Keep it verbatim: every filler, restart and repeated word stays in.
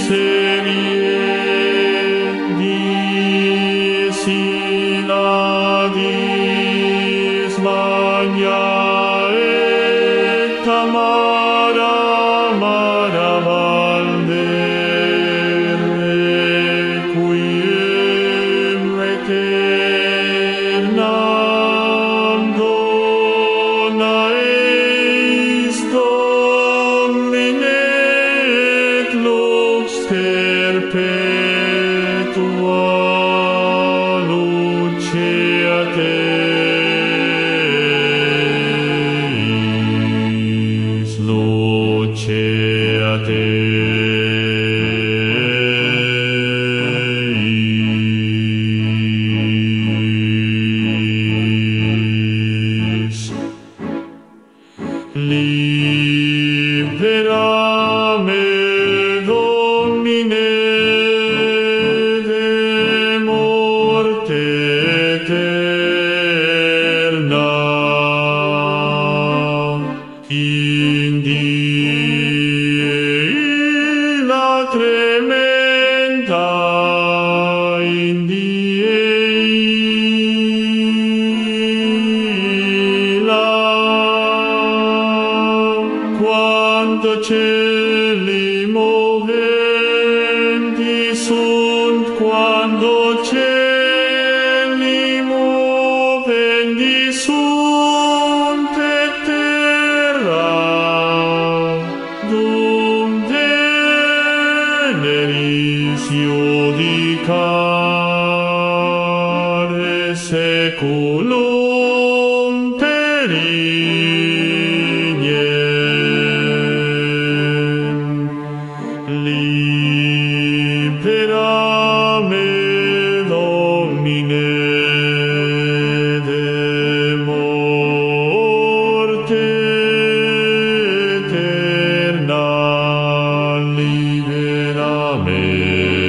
miserie, disiladis magna et amara amara valde requiem aeternam dona eis Domine et lux perpetua luceat eis, luceat eis. Libera me, Domine, de morte eterna, in die illa tremenda, in die illa, quando cieli moventi sunt, quando cieli moventi sunt et terra, dum generis iudicare seculum pereniem. Libera me, Domine, de morte eterna, libera me.